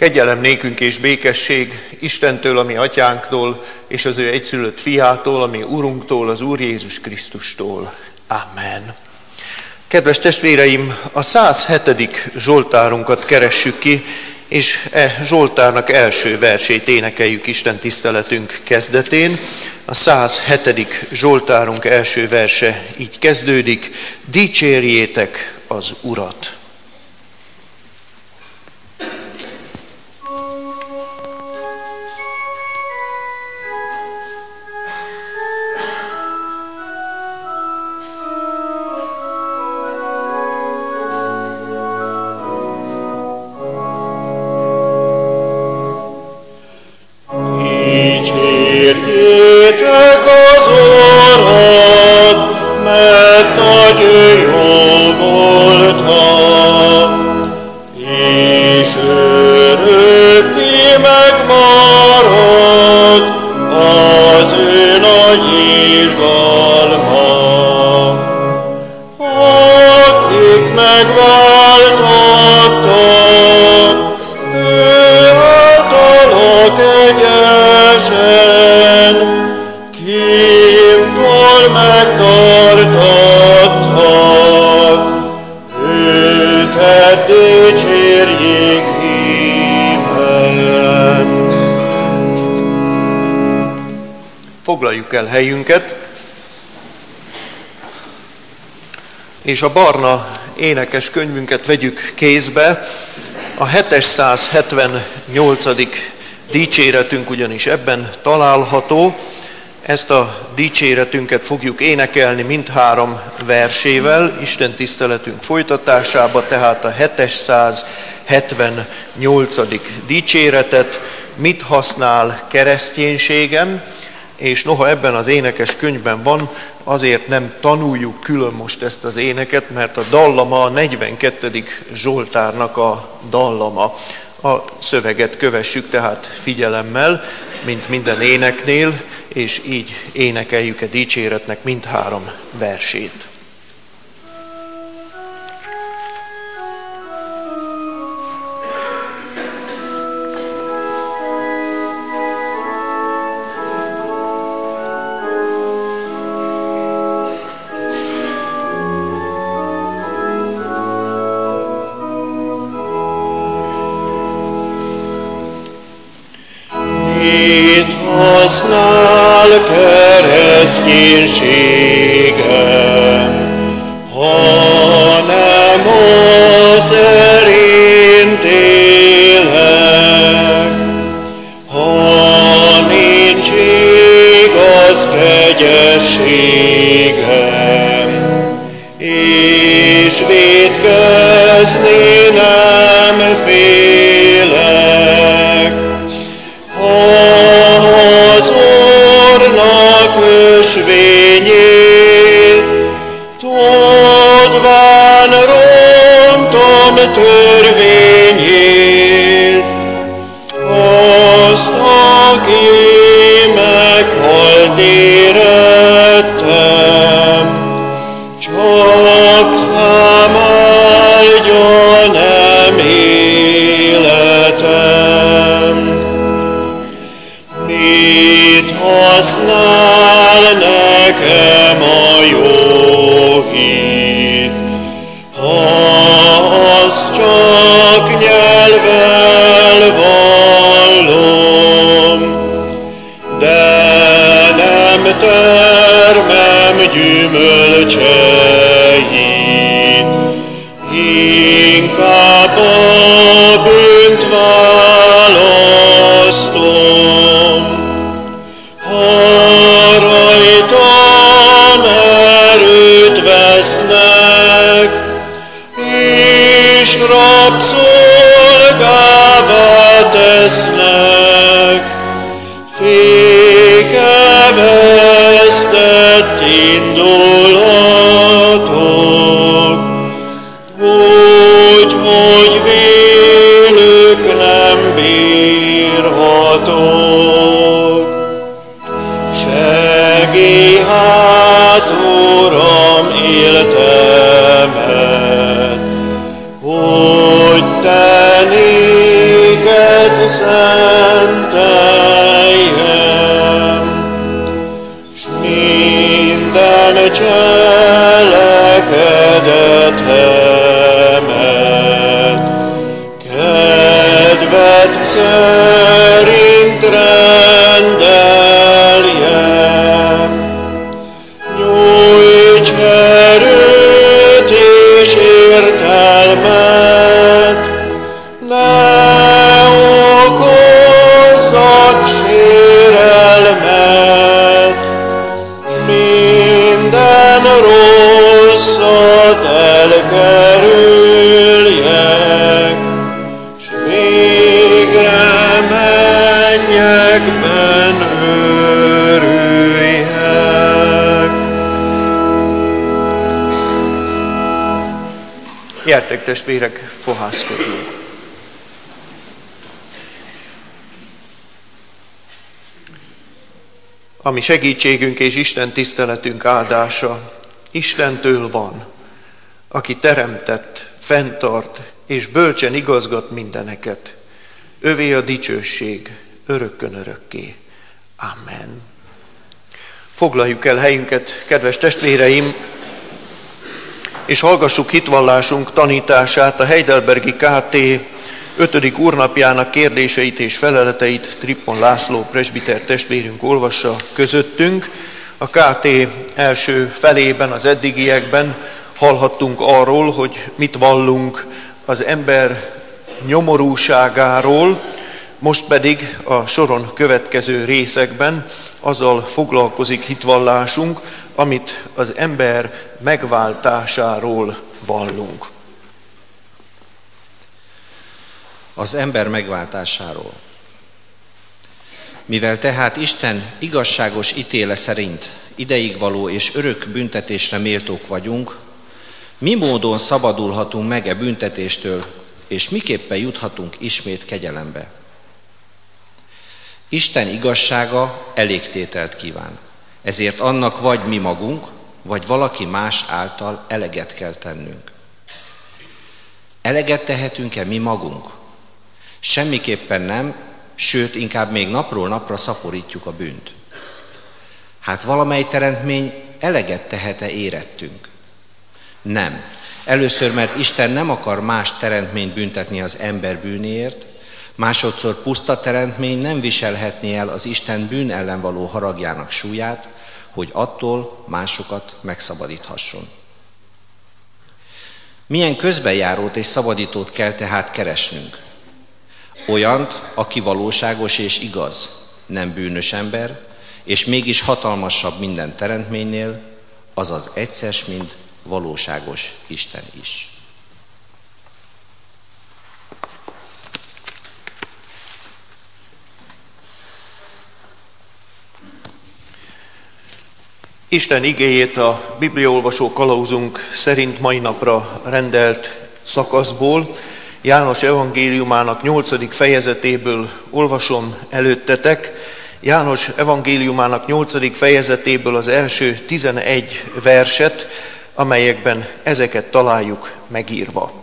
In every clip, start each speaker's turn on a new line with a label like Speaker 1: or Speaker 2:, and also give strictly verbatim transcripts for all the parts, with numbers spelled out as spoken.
Speaker 1: Kegyelem nékünk és békesség Istentől, a mi atyánktól, és az ő egyszülött fiától, a mi Urunktól, az Úr Jézus Krisztustól. Amen. Kedves testvéreim, a száz hetedik Zsoltárunkat keressük ki, és e Zsoltárnak első versét énekeljük Isten tiszteletünk kezdetén. A száz hetedik Zsoltárunk első verse így kezdődik: dicsérjétek az Urat!
Speaker 2: Dicsérjétek az Urat, mert nagy ő jó voltam, és örökké megmarad az ő nagy irgalma. Akik megváltattak, ő általa kegyesen, kímtól megtartattak, őket dicsérjék híven.
Speaker 1: Foglaljuk el helyünket, és a barna énekes könyvünket vegyük kézbe. A hétszázhetvennyolcadik dicséretünk ugyanis ebben található. Ezt a dicséretünket fogjuk énekelni mindhárom versével Isten tiszteletünk folytatásába, tehát a hétszázhetvennyolcadik dicséretet, mit használ kereszténységem, és noha ebben az énekes könyvben van, azért nem tanuljuk külön most ezt az éneket, mert a dallama a negyvenkettedik Zsoltárnak a dallama. A szöveget kövessük tehát figyelemmel, mint minden éneknél, és így énekeljük a dicséretnek mindhárom versét.
Speaker 2: Használ kereszténységem, hanem az szerint élek, ha nincs igaz kegyességem, és vétkezni nem félek. Az Úrnak ösvényét, tudván rontom törvényét, azt, aki meghalt érettem, csak szám áldja nem életem. Mit használ nekem a jó hit, ha azt csak nyelvvel vallom, de nem termem gyümölcseit, inkább a bűnt választom. Ha rajtam erőt vesznek, és rabszolgává tesznek, fékevesztett indulatok, úgy, hogy vélük nem bírhatok. Segíts hát, Uram, életemet, hogy te néked Ne okozzak sérelmet, minden rosszat elkerüljek, s végre mennyekben örüljek.
Speaker 1: Gyertek, testvérek, fohászkodjunk. Ami segítségünk és Isten tiszteletünk áldása Istentől van, aki teremtett, fenntart és bölcsen igazgat mindeneket. Övé a dicsőség örökkön örökké. Amen. Foglaljuk el helyünket, kedves testvéreim, és hallgassuk hitvallásunk tanítását, a Heidelbergi ká té ötödik úrnapjának kérdéseit és feleleteit Trippon László presbiter testvérünk olvassa közöttünk. A ká té első felében, az eddigiekben hallhattunk arról, hogy mit vallunk az ember nyomorúságáról, most pedig a soron következő részekben azzal foglalkozik hitvallásunk, amit az ember megváltásáról vallunk.
Speaker 3: Az ember megváltásáról. Mivel tehát Isten igazságos ítéle szerint ideigvaló és örök büntetésre méltók vagyunk, mi módon szabadulhatunk meg e büntetéstől, és miképpen juthatunk ismét kegyelembe? Isten igazsága elégtételt kíván, ezért annak vagy mi magunk, vagy valaki más által eleget kell tennünk. Eleget tehetünk-e mi magunk? Semmiképpen nem, sőt, inkább még napról napra szaporítjuk a bűnt. Hát valamely teremtmény eleget tehet-e érettünk? Nem. Először, mert Isten nem akar más teremtményt büntetni az ember bűnéért, másodszor puszta teremtmény nem viselhetné el az Isten bűn ellen való haragjának súlyát, hogy attól másokat megszabadíthasson. Milyen közbenjárót és szabadítót kell tehát keresnünk? Olyant, aki valóságos és igaz, nem bűnös ember, és mégis hatalmasabb minden teremtménynél, azaz egyszer, mint valóságos Isten is.
Speaker 1: Isten igéjét a bibliaolvasó kalauzunk szerint mai napra rendelt szakaszból, János evangéliumának nyolcadik fejezetéből olvasom előttetek. János evangéliumának nyolcadik fejezetéből az első tizenegy verset, amelyekben ezeket találjuk megírva.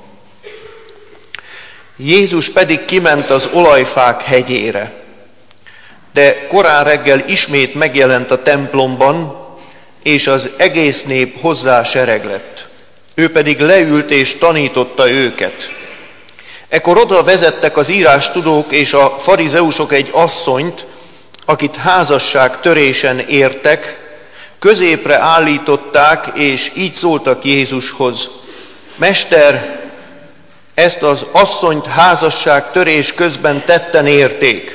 Speaker 1: Jézus pedig kiment az olajfák hegyére, de korán reggel ismét megjelent a templomban, és az egész nép hozzá sereglett. Ő pedig leült és tanította őket. Ekkor oda vezettek az írástudók és a farizeusok egy asszonyt, akit házasság törésen értek, középre állították, és így szóltak Jézushoz: Mester, ezt az asszonyt házasság törés közben tetten érték.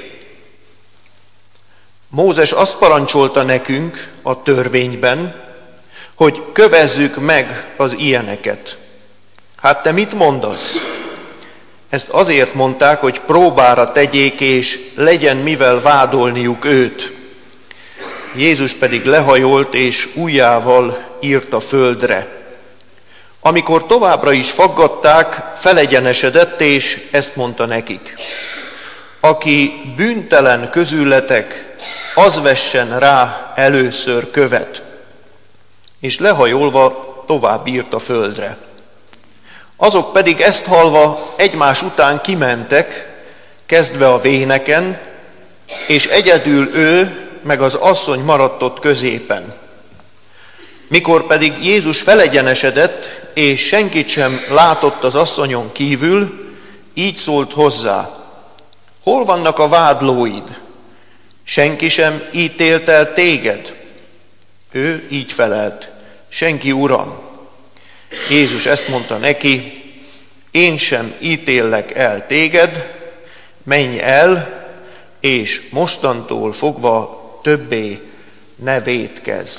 Speaker 1: Mózes azt parancsolta nekünk a törvényben, hogy kövezzük meg az ilyeneket. Hát te mit mondasz? Ezt azért mondták, hogy próbára tegyék, és legyen mivel vádolniuk őt. Jézus pedig lehajolt, és ujjával írt a földre. Amikor továbbra is faggatták, felegyenesedett, és ezt mondta nekik: Aki bűntelen közületek, az vessen rá először követ. És lehajolva tovább írt a földre. Azok pedig ezt hallva egymás után kimentek, kezdve a véneken, és egyedül ő meg az asszony maradt ott középen. Mikor pedig Jézus felegyenesedett, és senkit sem látott az asszonyon kívül, így szólt hozzá: Hol vannak a vádlóid? Senki sem ítélt el téged? Ő így felelt: Senki, Uram. Jézus ezt mondta neki: én sem ítéllek el téged, menj el, és mostantól fogva többé ne vétkezz.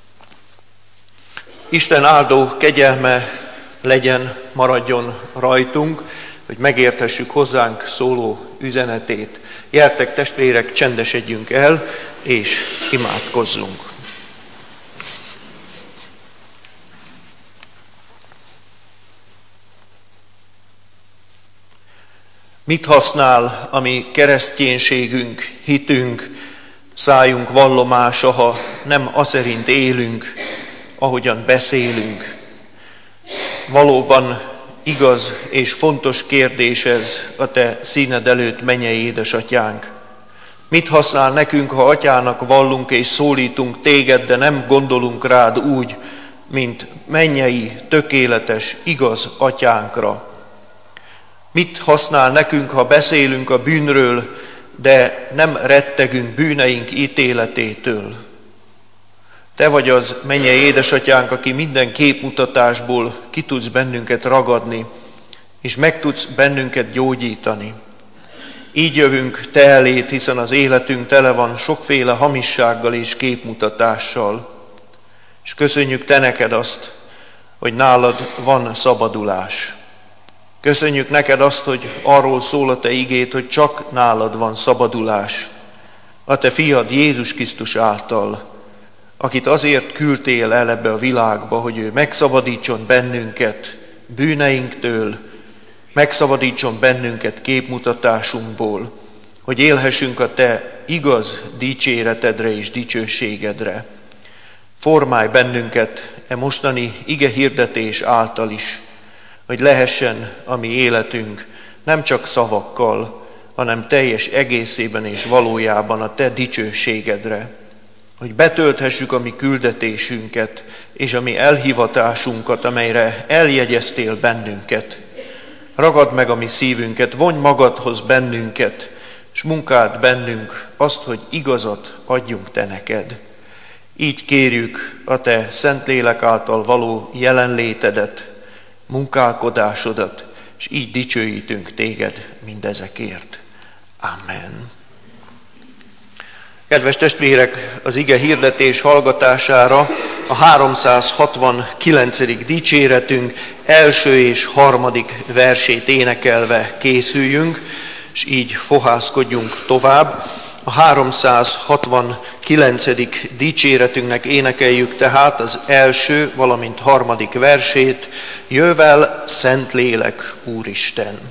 Speaker 1: Isten áldó kegyelme legyen, maradjon rajtunk, hogy megértessük hozzánk szóló üzenetét. Gyertek, testvérek, csendesedjünk el, és imádkozzunk. Mit használ a mi kereszténységünk, hitünk, szájunk vallomása, ha nem aszerint élünk, ahogyan beszélünk? Valóban igaz és fontos kérdés ez a te színed előtt, mennyei édesatyánk. Mit használ nekünk, ha atyának vallunk és szólítunk téged, de nem gondolunk rád úgy, mint mennyei, tökéletes, igaz atyánkra? Mit használ nekünk, ha beszélünk a bűnről, de nem rettegünk bűneink ítéletétől? Te vagy az mennyei édesatyánk, aki minden képmutatásból ki tudsz bennünket ragadni, és meg tudsz bennünket gyógyítani. Így jövünk te elét, hiszen az életünk tele van sokféle hamissággal és képmutatással. És köszönjük te neked azt, hogy nálad van szabadulás. Köszönjük neked azt, hogy arról szól a te igéd, hogy csak nálad van szabadulás. A te fiad Jézus Krisztus által, akit azért küldtél el ebbe a világba, hogy ő megszabadítson bennünket bűneinktől, megszabadítson bennünket képmutatásunkból, hogy élhessünk a te igaz dicséretedre és dicsőségedre. Formálj bennünket e mostani ige hirdetés által is, hogy lehessen a mi életünk nem csak szavakkal, hanem teljes egészében és valójában a te dicsőségedre. Hogy betölthessük a mi küldetésünket és a mi elhivatásunkat, amelyre eljegyeztél bennünket. Ragad meg a mi szívünket, vonj magadhoz bennünket, és munkáld bennünk azt, hogy igazat adjunk te neked. Így kérjük a te Szentlélek által való jelenlétedet, munkálkodásodat, és így dicsőítünk téged mindezekért. Amen. Kedves testvérek, az ige hirdetés hallgatására a háromszázhatvankilencedik dicséretünk első és harmadik versét énekelve készüljünk, és így fohászkodjunk tovább. A háromszázhatvankilencedik dicséretünknek énekeljük tehát az első, valamint harmadik versét, jövel Szentlélek Úristen.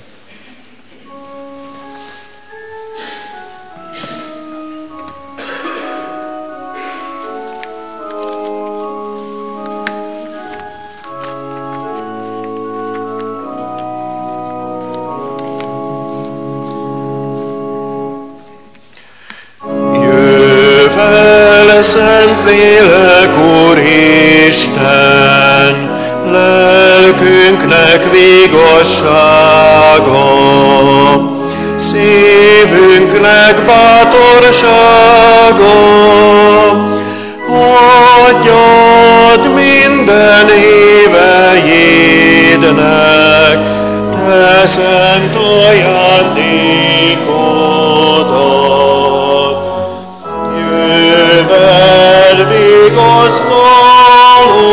Speaker 2: Szentlélek Úristen, lelkünknek vigaszsága, szívünknek bátorsága, adjad minden éveidnek, te szent ajándékodat. Jövel vigasztaló,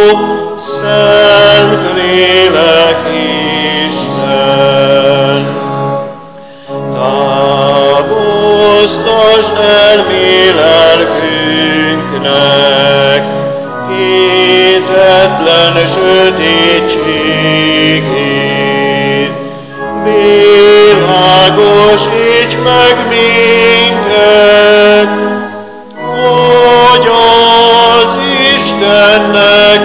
Speaker 2: Szentlélek Isten, távoztasd el mi lelkünknek hitetlen sötétségét, világosíts meg minket, hogy az Istennek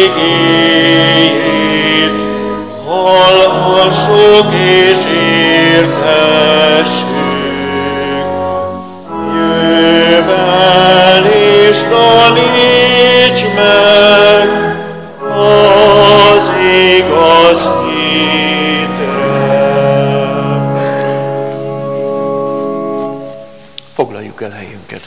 Speaker 2: igéjét hallhassuk és érthessük. Jövel és taníts meg az igaz hitre.
Speaker 1: Foglaljuk el helyünket.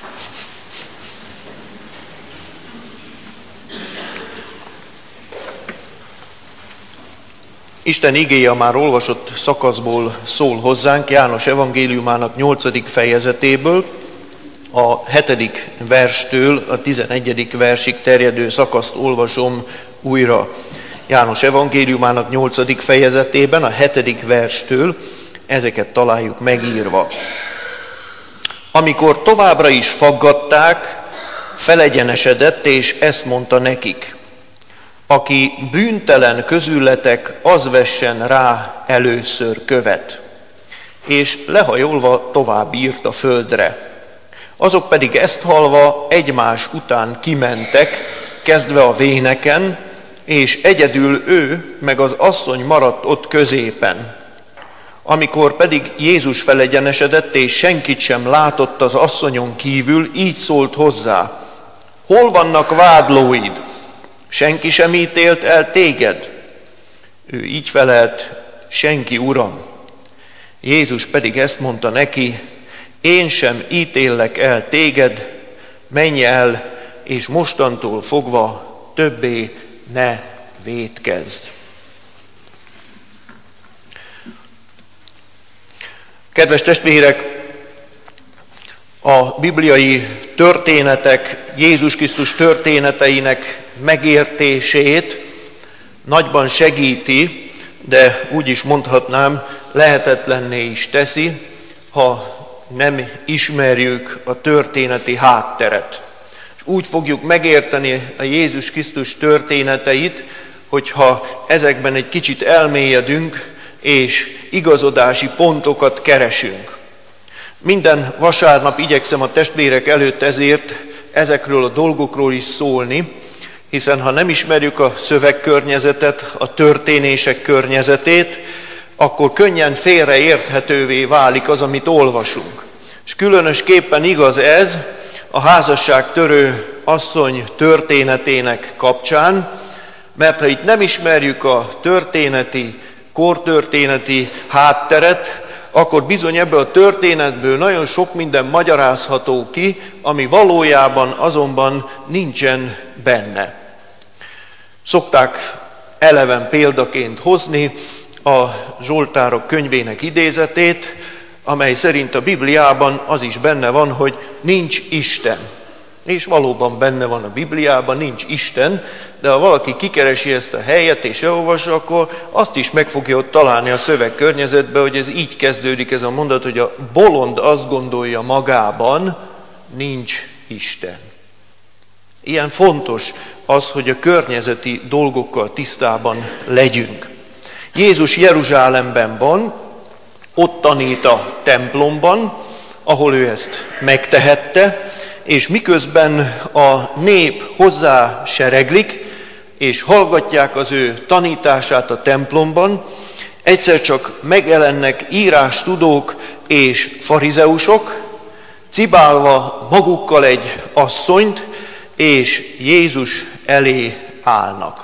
Speaker 1: Isten igéje a már olvasott szakaszból szól hozzánk, János evangéliumának nyolcadik fejezetéből, a hetedik verstől a tizenegyedik versig terjedő szakaszt olvasom újra. János evangéliumának nyolcadik fejezetében, a hetedik verstől ezeket találjuk megírva. Amikor továbbra is faggatták, felegyenesedett, és ezt mondta nekik: aki bűntelen közületek, az vessen rá először követ. És lehajolva tovább írt a földre. Azok pedig ezt hallva egymás után kimentek, kezdve a véneken, és egyedül ő meg az asszony maradt ott középen. Amikor pedig Jézus felegyenesedett, és senkit sem látott az asszonyon kívül, így szólt hozzá: hol vannak vádlóid? Senki sem ítélt el téged? Ő így felelt: senki, Uram. Jézus pedig ezt mondta neki: én sem ítéllek el téged, menj el, és mostantól fogva többé ne vétkezz. Kedves testvérek, a bibliai történetek, Jézus Krisztus történeteinek megértését nagyban segíti, de úgy is mondhatnám, lehetetlenné is teszi, ha nem ismerjük a történeti hátteret. És úgy fogjuk megérteni a Jézus Krisztus történeteit, hogyha ezekben egy kicsit elmélyedünk, és igazodási pontokat keresünk. Minden vasárnap igyekszem a testvérek előtt ezért ezekről a dolgokról is szólni, hiszen ha nem ismerjük a szövegkörnyezetet, a történések környezetét, akkor könnyen félreérthetővé válik az, amit olvasunk. És különösképpen igaz ez a házasságtörő asszony történetének kapcsán, mert ha itt nem ismerjük a történeti, kortörténeti hátteret, akkor bizony ebből a történetből nagyon sok minden magyarázható ki, ami valójában azonban nincsen benne. Szokták eleven példaként hozni a Zsoltárok könyvének idézetét, amely szerint a Bibliában az is benne van, hogy nincs Isten. És valóban benne van a Bibliában, nincs Isten, de ha valaki kikeresi ezt a helyet és elolvassa, akkor azt is meg fogja ott találni a szövegkörnyezetben, hogy ez így kezdődik ez a mondat, hogy a bolond azt gondolja magában, nincs Isten. Ilyen fontos az, hogy a környezeti dolgokkal tisztában legyünk. Jézus Jeruzsálemben van, ott tanít a templomban, ahol ő ezt megtehette, és miközben a nép hozzá sereglik, és hallgatják az ő tanítását a templomban, egyszer csak megjelennek írástudók és farizeusok, cibálva magukkal egy asszonyt, és Jézus elé állnak.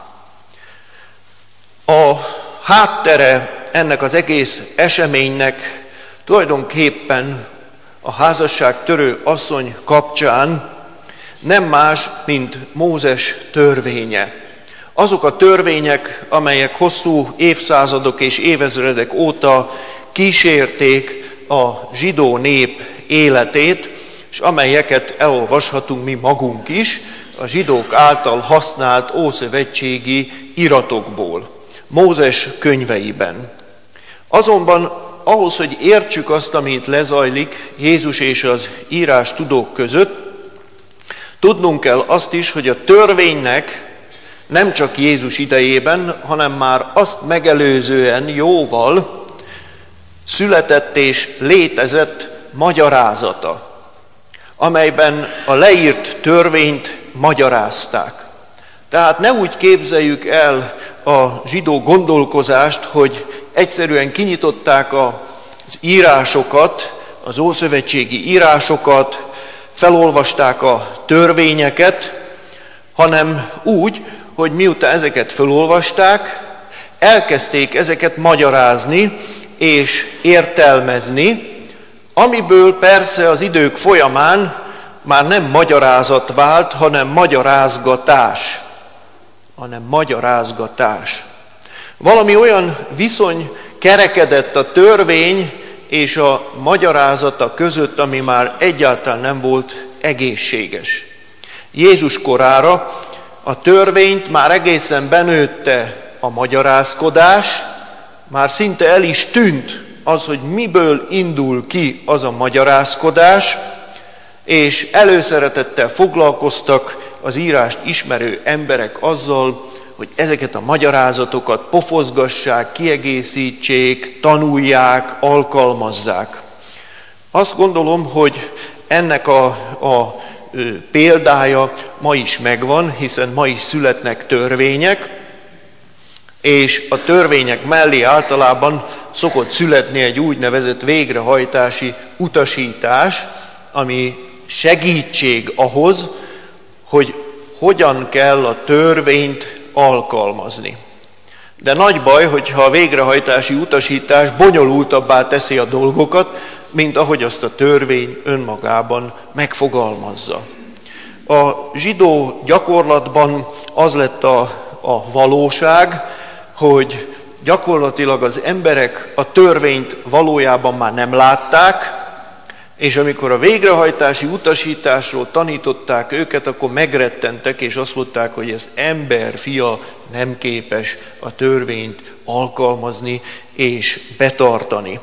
Speaker 1: A háttere ennek az egész eseménynek tulajdonképpen a házasságtörő asszony kapcsán nem más, mint Mózes törvénye. Azok a törvények, amelyek hosszú évszázadok és évezredek óta kísérték a zsidó nép életét, és amelyeket elolvashatunk mi magunk is a zsidók által használt ószövetségi iratokból, Mózes könyveiben. Azonban ahhoz, hogy értsük azt, amit lezajlik Jézus és az írástudók között, tudnunk kell azt is, hogy a törvénynek nem csak Jézus idejében, hanem már azt megelőzően jóval született és létezett magyarázata, amelyben a leírt törvényt magyarázták. Tehát ne úgy képzeljük el a zsidó gondolkozást, hogy egyszerűen kinyitották az írásokat, az ószövetségi írásokat, felolvasták a törvényeket, hanem úgy, hogy miután ezeket felolvasták, elkezdték ezeket magyarázni és értelmezni, amiből persze az idők folyamán már nem magyarázat vált, hanem magyarázgatás. hanem magyarázgatás. Valami olyan viszony kerekedett a törvény és a magyarázata között, ami már egyáltalán nem volt egészséges. Jézus korára a törvényt már egészen benőtte a magyarázkodás, már szinte el is tűnt az, hogy miből indul ki az a magyarázkodás, és előszeretettel foglalkoztak az írást ismerő emberek azzal, hogy ezeket a magyarázatokat pofozgassák, kiegészítsék, tanulják, alkalmazzák. Azt gondolom, hogy ennek a, a példája ma is megvan, hiszen ma is születnek törvények, és a törvények mellé általában szokott születni egy úgynevezett végrehajtási utasítás, ami segítség ahhoz, hogy hogyan kell a törvényt alkalmazni. De nagy baj, hogyha a végrehajtási utasítás bonyolultabbá teszi a dolgokat, mint ahogy azt a törvény önmagában megfogalmazza. A zsidó gyakorlatban az lett a, a valóság, hogy gyakorlatilag az emberek a törvényt valójában már nem látták, és amikor a végrehajtási utasításról tanították őket, akkor megrettentek, és azt mondták, hogy ez ember fia nem képes a törvényt alkalmazni és betartani.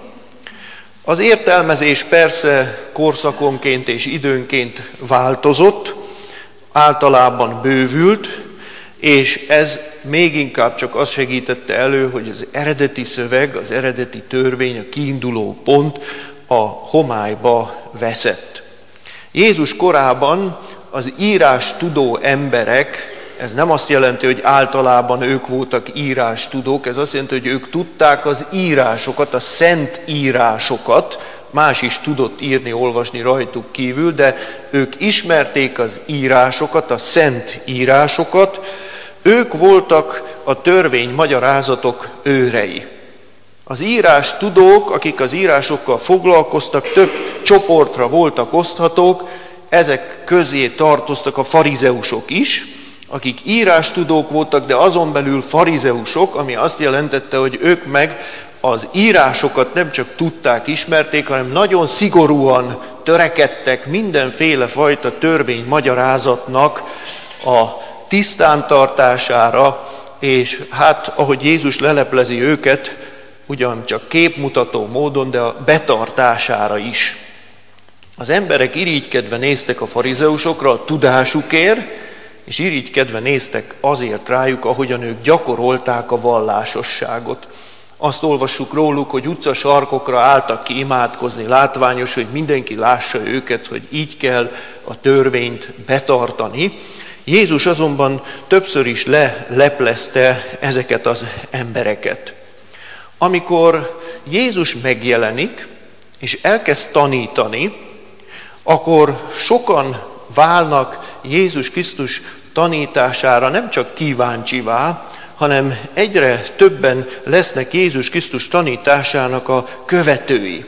Speaker 1: Az értelmezés persze korszakonként és időnként változott, általában bővült, és ez még inkább csak azt segítette elő, hogy az eredeti szöveg, az eredeti törvény, a kiinduló pont a homályba veszett. Jézus korában az írás tudó emberek, ez nem azt jelenti, hogy általában ők voltak írás tudók, ez azt jelenti, hogy ők tudták az írásokat, a szent írásokat, más is tudott írni, olvasni rajtuk kívül, de ők ismerték az írásokat, a szent írásokat, ők voltak a törvény magyarázatok őrei. Az írás tudók, akik az írásokkal foglalkoztak, több csoportra voltak oszthatók, ezek közé tartoztak a farizeusok is, akik írástudók voltak, de azon belül farizeusok, ami azt jelentette, hogy ők meg az írásokat nem csak tudták, ismerték, hanem nagyon szigorúan törekedtek mindenféle fajta törvény magyarázatnak a tisztántartására, és hát, ahogy Jézus leleplezi őket, ugyancsak képmutató módon, de a betartására is. Az emberek irigykedve néztek a farizeusokra a tudásukért, és irigykedve néztek azért rájuk, ahogyan ők gyakorolták a vallásosságot. Azt olvassuk róluk, hogy utcasarkokra álltak ki imádkozni, látványos, hogy mindenki lássa őket, hogy így kell a törvényt betartani. Jézus azonban többször is leleplezte ezeket az embereket. Amikor Jézus megjelenik, és elkezd tanítani, akkor sokan válnak Jézus Krisztus tanítására nem csak kíváncsivá, hanem egyre többen lesznek Jézus Krisztus tanításának a követői.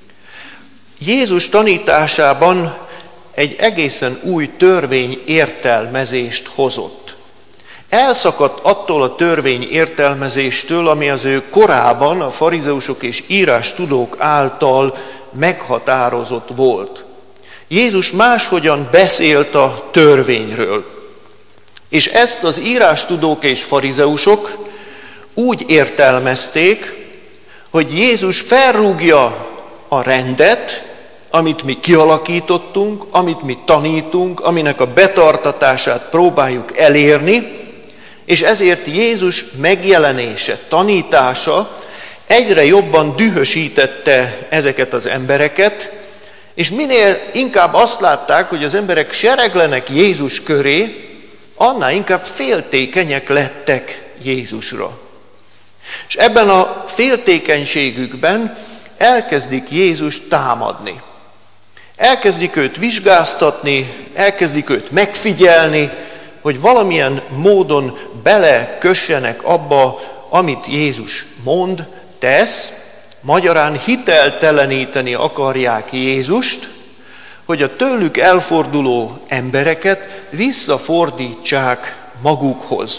Speaker 1: Jézus tanításában egy egészen új törvény értelmezést hozott. Elszakadt attól a törvény értelmezéstől, ami az ő korában a farizeusok és írástudók által meghatározott volt. Jézus máshogyan beszélt a törvényről. És ezt az írástudók és farizeusok úgy értelmezték, hogy Jézus felrúgja a rendet, amit mi kialakítottunk, amit mi tanítunk, aminek a betartatását próbáljuk elérni, és ezért Jézus megjelenése, tanítása egyre jobban dühösítette ezeket az embereket, és minél inkább azt látták, hogy az emberek sereglenek Jézus köré, annál inkább féltékenyek lettek Jézusra. És ebben a féltékenységükben elkezdik Jézust támadni. Elkezdik őt vizsgáztatni, elkezdik őt megfigyelni, hogy valamilyen módon belekössenek abba, amit Jézus mond, tesz, magyarán hitelteleníteni akarják Jézust, hogy a tőlük elforduló embereket visszafordítsák magukhoz.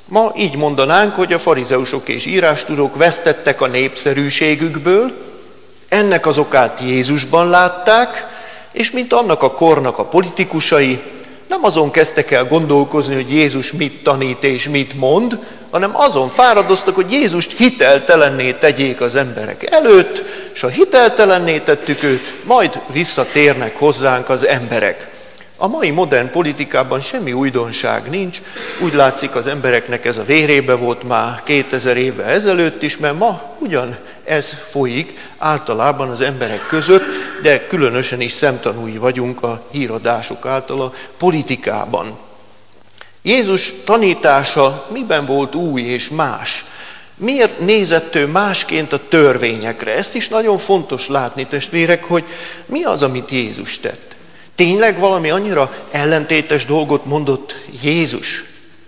Speaker 1: Ma így mondanánk, hogy a farizeusok és írástudók vesztettek a népszerűségükből, ennek az okát Jézusban látták, és mint annak a kornak a politikusai, nem azon kezdtek el gondolkozni, hogy Jézus mit tanít és mit mond, hanem azon fáradoztak, hogy Jézust hiteltelenné tegyék az emberek előtt, és ha hiteltelenné tettük őt, majd visszatérnek hozzánk az emberek. A mai modern politikában semmi újdonság nincs, úgy látszik az embereknek ez a vérébe volt már kétezer évvel ezelőtt is, mert ma ugyan ez folyik általában az emberek között, de különösen is szemtanúi vagyunk a híradások által a politikában. Jézus tanítása miben volt új és más? Miért nézett ő másként a törvényekre? Ezt is nagyon fontos látni, testvérek, hogy mi az, amit Jézus tett. Tényleg valami annyira ellentétes dolgot mondott Jézus?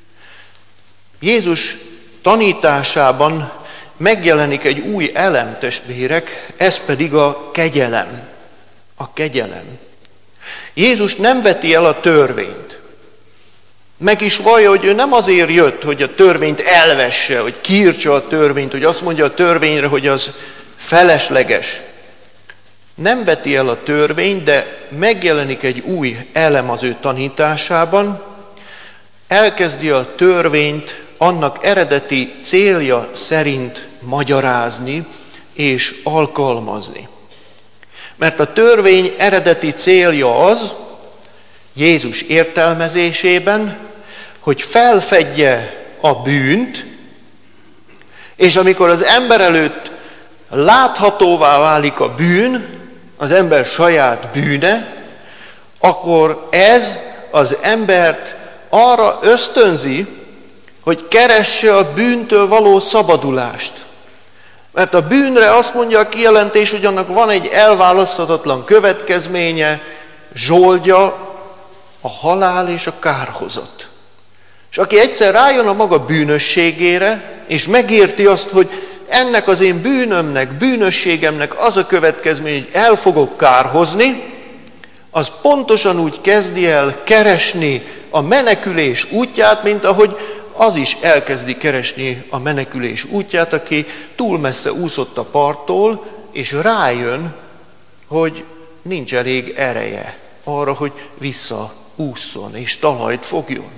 Speaker 1: Jézus tanításában megjelenik egy új elem, testvérek, ez pedig a kegyelem. A kegyelem. Jézus nem veti el a törvényt. Meg is vallja, hogy ő nem azért jött, hogy a törvényt elvesse, hogy kiírtsa a törvényt, hogy azt mondja a törvényre, hogy az felesleges. Nem veti el a törvényt, de megjelenik egy új elem az ő tanításában, elkezdi a törvényt annak eredeti célja szerint magyarázni és alkalmazni. Mert a törvény eredeti célja az, Jézus értelmezésében, hogy felfedje a bűnt, és amikor az ember előtt láthatóvá válik a bűn, az ember saját bűne, akkor ez az embert arra ösztönzi, hogy keresse a bűntől való szabadulást. Mert a bűnre azt mondja a kijelentés, hogy annak van egy elválaszthatatlan következménye, zsoldja, a halál és a kárhozat. És aki egyszer rájön a maga bűnösségére, és megérti azt, hogy ennek az én bűnömnek, bűnösségemnek az a következmény, hogy el fogok kárhozni, az pontosan úgy kezdi el keresni a menekülés útját, mint ahogy az is elkezdi keresni a menekülés útját, aki túl messze úszott a parttól, és rájön, hogy nincs elég ereje arra, hogy visszaússzon és talajt fogjon.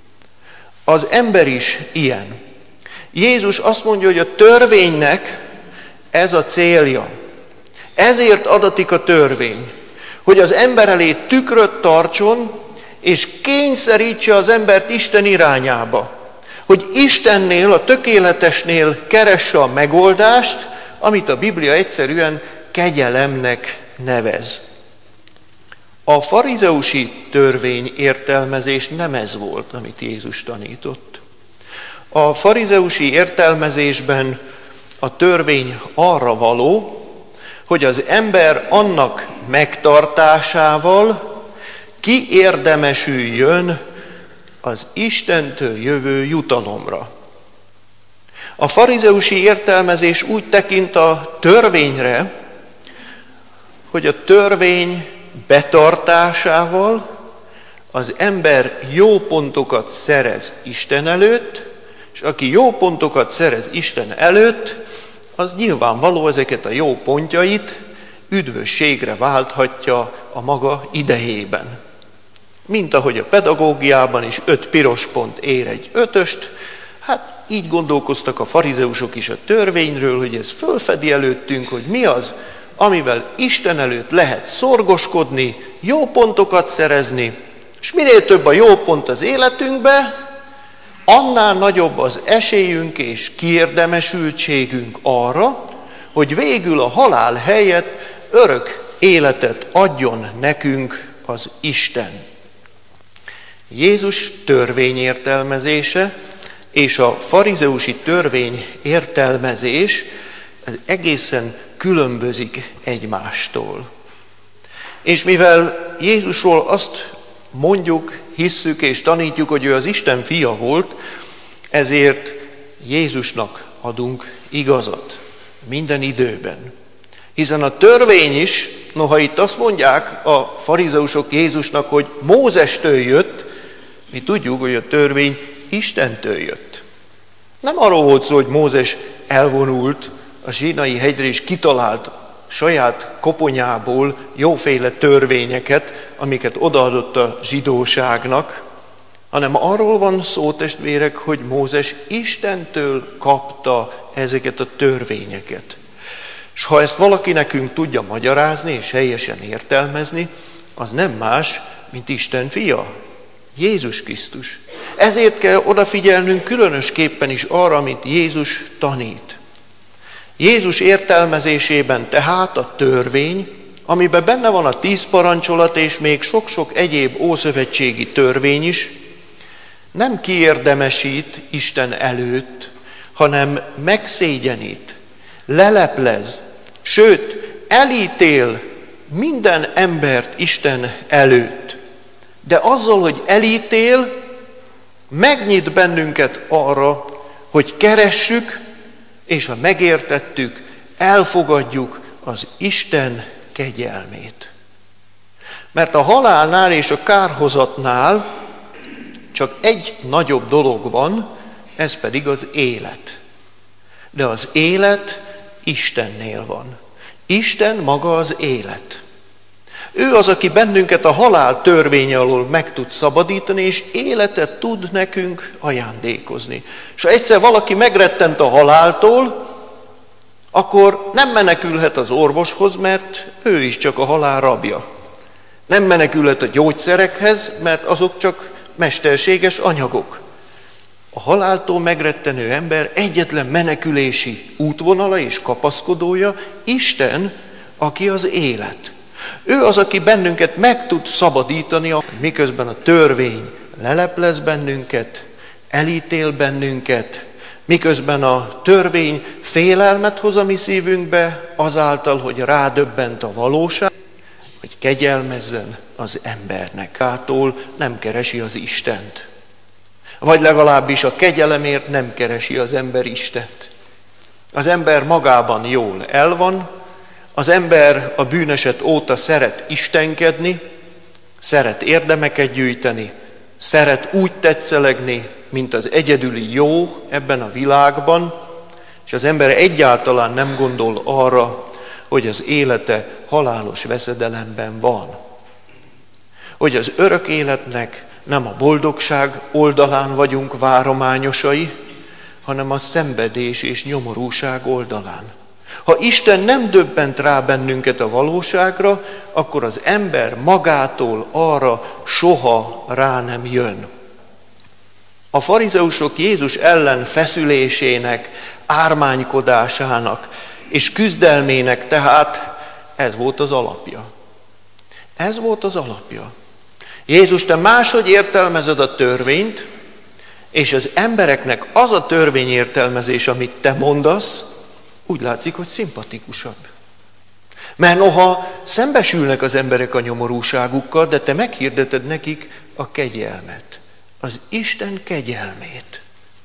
Speaker 1: Az ember is ilyen. Jézus azt mondja, hogy a törvénynek ez a célja. Ezért adatik a törvény, hogy az ember elé tükröt tartson, és kényszerítse az embert Isten irányába. Hogy Istennél, a tökéletesnél keresse a megoldást, amit a Biblia egyszerűen kegyelemnek nevez. A farizeusi törvény értelmezés nem ez volt, amit Jézus tanított. A farizeusi értelmezésben a törvény arra való, hogy az ember annak megtartásával kiérdemesüljön az Istentől jövő jutalomra. A farizeusi értelmezés úgy tekint a törvényre, hogy a törvény betartásával az ember jó pontokat szerez Isten előtt, és aki jó pontokat szerez Isten előtt, az nyilvánvaló ezeket a jó pontjait üdvösségre válthatja a maga idejében. Mint ahogy a pedagógiában is öt piros pont ér egy ötöst, hát így gondolkoztak a farizeusok is a törvényről, hogy ez fölfedi előttünk, hogy mi az, amivel Isten előtt lehet szorgoskodni, jó pontokat szerezni, és minél több a jó pont az életünkbe, annál nagyobb az esélyünk és kiérdemesültségünk arra, hogy végül a halál helyett örök életet adjon nekünk az Isten. Jézus törvény értelmezése és a farizeusi törvény értelmezés egészen különbözik egymástól. És mivel Jézusról azt mondjuk, hisszük és tanítjuk, hogy ő az Isten fia volt, ezért Jézusnak adunk igazat minden időben. Hiszen a törvény is, noha itt azt mondják a farizeusok Jézusnak, hogy Mózestől jött, mi tudjuk, hogy a törvény Istentől jött. Nem arról volt szó, hogy Mózes elvonult a Sínai hegyre és kitalált saját koponyából jóféle törvényeket, amiket odaadott a zsidóságnak, hanem arról van szó, testvérek, hogy Mózes Istentől kapta ezeket a törvényeket. És ha ezt valaki nekünk tudja magyarázni és helyesen értelmezni, az nem más, mint Isten fia, Jézus Krisztus. Ezért kell odafigyelnünk különösképpen is arra, amit Jézus tanít. Jézus értelmezésében tehát a törvény, amiben benne van a tíz parancsolat és még sok-sok egyéb ószövetségi törvény is, nem kiérdemesít Isten előtt, hanem megszégyenít, leleplez, sőt, elítél minden embert Isten előtt. De azzal, hogy elítél, megnyit bennünket arra, hogy keressük, és ha megértettük, elfogadjuk az Isten kegyelmét. Mert a halálnál és a kárhozatnál csak egy nagyobb dolog van, ez pedig az élet. De az élet Istennél van. Isten maga az élet. Ő az, aki bennünket a halál törvény alól meg tud szabadítani, és életet tud nekünk ajándékozni. És ha egyszer valaki megrettent a haláltól, akkor nem menekülhet az orvoshoz, mert ő is csak a halál rabja. Nem menekülhet a gyógyszerekhez, mert azok csak mesterséges anyagok. A haláltól megrettenő ember egyetlen menekülési útvonala és kapaszkodója Isten, aki az élet. Ő az, aki bennünket meg tud szabadítani, miközben a törvény leleplez bennünket, elítél bennünket, miközben a törvény félelmet hoz a mi szívünkbe, azáltal, hogy rádöbbent a valóság, hogy kegyelmezzen az embernek. Ától nem keresi az Istent. Vagy legalábbis a kegyelemért nem keresi az ember Istent. Az ember magában jól el van, az ember a bűneset óta szeret istenkedni, szeret érdemeket gyűjteni, szeret úgy tetszelegni, mint az egyedüli jó ebben a világban, és az ember egyáltalán nem gondol arra, hogy az élete halálos veszedelemben van. Hogy az örök életnek nem a boldogság oldalán vagyunk várományosai, hanem a szenvedés és nyomorúság oldalán. Ha Isten nem döbbent rá bennünket a valóságra, akkor az ember magától arra soha rá nem jön. A farizeusok Jézus ellen feszülésének, ármánykodásának és küzdelmének tehát ez volt az alapja. Ez volt az alapja. Jézus, te máshogy értelmezed a törvényt, és az embereknek az a törvényértelmezés, amit te mondasz, úgy látszik, hogy szimpatikusabb. Mert noha szembesülnek az emberek a nyomorúságukkal, de te meghirdeted nekik a kegyelmet, az Isten kegyelmét.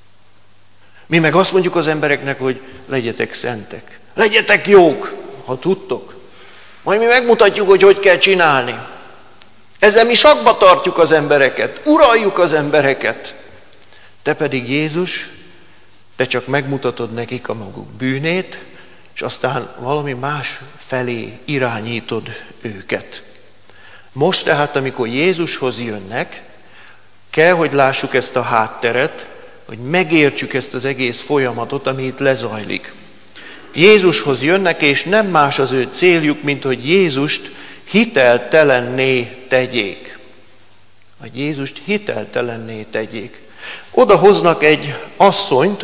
Speaker 1: Mi meg azt mondjuk az embereknek, hogy legyetek szentek, legyetek jók, ha tudtok. Majd mi megmutatjuk, hogy hogy kell csinálni. Ezzel mi sakba tartjuk az embereket, uraljuk az embereket. Te pedig, Jézus, te csak megmutatod nekik a maguk bűnét, és aztán valami más felé irányítod őket. Most tehát, amikor Jézushoz jönnek, kell, hogy lássuk ezt a hátteret, hogy megértsük ezt az egész folyamatot, ami itt lezajlik. Jézushoz jönnek, és nem más az ő céljuk, mint hogy Jézust hiteltelenné tegyék. Hogy Jézust hiteltelenné tegyék. Oda hoznak egy asszonyt,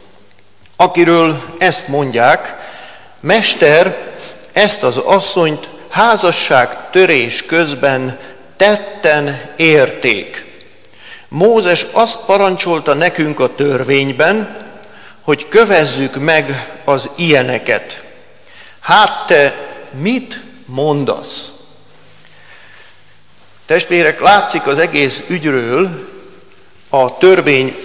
Speaker 1: akiről ezt mondják, Mester, ezt az asszonyt házasság törés közben tetten érték. Mózes azt parancsolta nekünk a törvényben, hogy kövezzük meg az ilyeneket. Hát te mit mondasz? Testvérek, látszik az egész ügyről a törvény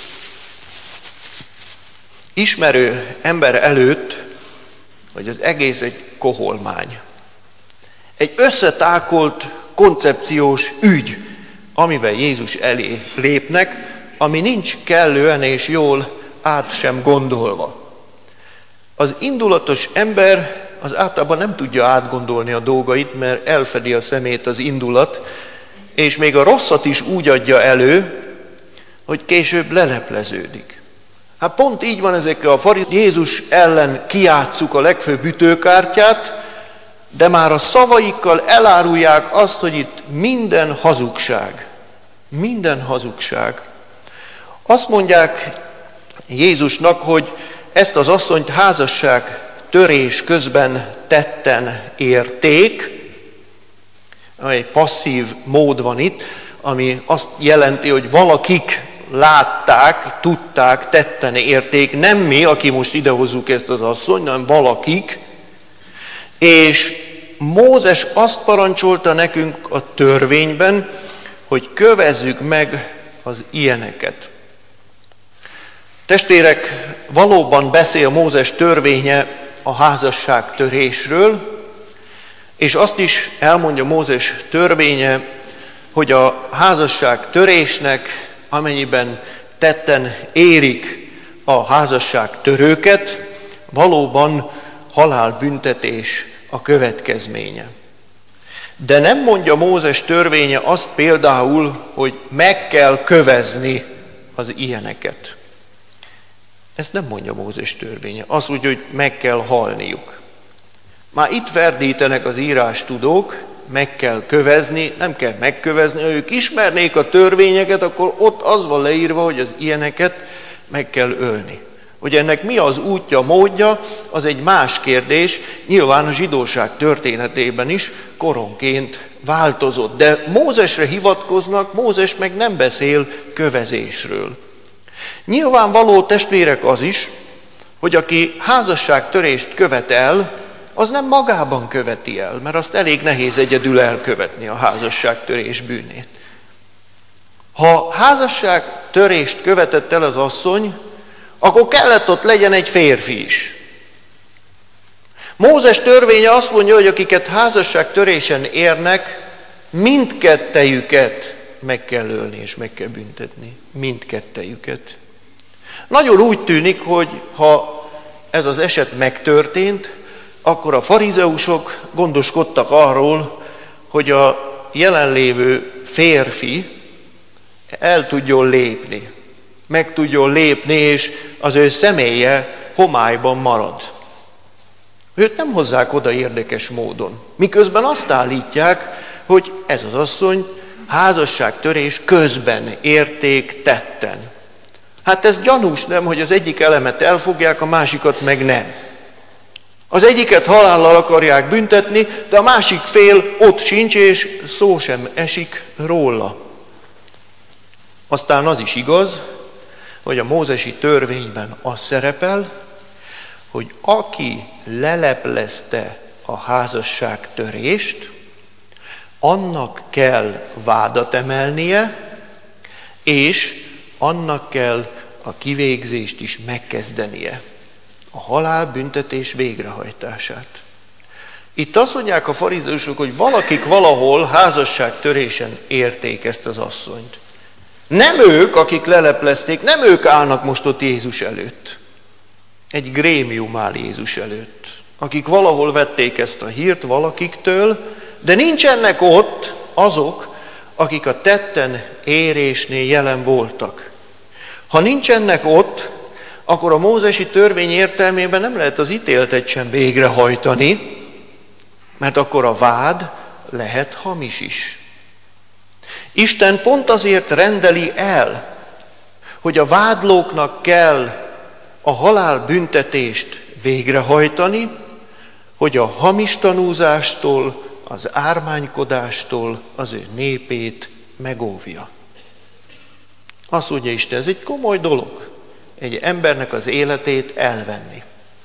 Speaker 1: ismerő ember előtt, hogy az egész egy koholmány. Egy összetákolt koncepciós ügy, amivel Jézus elé lépnek, ami nincs kellően és jól át sem gondolva. Az indulatos ember az általában nem tudja átgondolni a dolgait, mert elfedi a szemét az indulat, és még a rosszat is úgy adja elő, hogy később lelepleződik. Hát pont így van ezekkel a farizeusok. Jézus ellen kijátsszuk a legfőbb ütőkártyát, de már a szavaikkal elárulják azt, hogy itt minden hazugság. Minden hazugság. Azt mondják Jézusnak, hogy ezt az asszonyt házasság törés közben tetten érték. Egy passzív mód van itt, ami azt jelenti, hogy valakik látták, tudták, tetten érték, nem mi, aki most idehozzuk ezt az asszonyt, hanem valakik, és Mózes azt parancsolta nekünk a törvényben, hogy kövezzük meg az ilyeneket. Testvérek, valóban beszél Mózes törvénye a házasságtörésről, és azt is elmondja Mózes törvénye, hogy a házasságtörésnek, amennyiben tetten érik a házasságtörőket, valóban halálbüntetés a következménye. De nem mondja Mózes törvénye azt például, hogy meg kell kövezni az ilyeneket. Ezt nem mondja Mózes törvénye. Azt úgy, hogy meg kell halniuk. Már itt ferdítenek az írástudók, meg kell kövezni, nem kell megkövezni. Ha ők ismernék a törvényeket, akkor ott az van leírva, hogy az ilyeneket meg kell ölni. Hogy ennek mi az útja, módja, az egy más kérdés. Nyilván a zsidóság történetében is koronként változott. De Mózesre hivatkoznak, Mózes meg nem beszél kövezésről. Nyilvánvaló, testvérek, az is, hogy aki házasságtörést követel, az nem magában követi el, mert azt elég nehéz egyedül elkövetni, a házasságtörés bűnét. Ha házasságtörést követett el az asszony, akkor kellett ott legyen egy férfi is. Mózes törvénye azt mondja, hogy akiket házasságtörésen érnek, mindkettejüket meg kell ölni és meg kell büntetni. Mindkettejüket. Nagyon úgy tűnik, hogy ha ez az eset megtörtént, akkor a farizeusok gondoskodtak arról, hogy a jelenlévő férfi el tudjon lépni, meg tudjon lépni, és az ő személye homályban marad. Őt nem hozzák oda érdekes módon. Miközben azt állítják, hogy ez az asszony házasságtörés közben érték tetten. Hát ez gyanús, nem, hogy az egyik elemet elfogják, a másikat meg nem. Az egyiket halállal akarják büntetni, de a másik fél ott sincs, és szó sem esik róla. Aztán az is igaz, hogy a mózesi törvényben az szerepel, hogy aki leleplezte a házasságtörést, annak kell vádat emelnie, és annak kell a kivégzést is megkezdenie, a halálbüntetés végrehajtását. Itt azt mondják a farizeusok, hogy valakik valahol házasságtörésen érték ezt az asszonyt. Nem ők, akik leleplezték, nem ők állnak most ott Jézus előtt. Egy grémium áll Jézus előtt, akik valahol vették ezt a hírt valakiktől, de nincsenek ott azok, akik a tetten érésnél jelen voltak. Ha nincsenek ott, akkor a mózesi törvény értelmében nem lehet az ítéletet sem végrehajtani, mert akkor a vád lehet hamis is. Isten pont azért rendeli el, hogy a vádlóknak kell a halálbüntetést végrehajtani, hogy a hamis tanúzástól, az ármánykodástól az ő népét megóvja. Azt mondja Isten, ez egy komoly dolog, egy embernek az életét elvenni.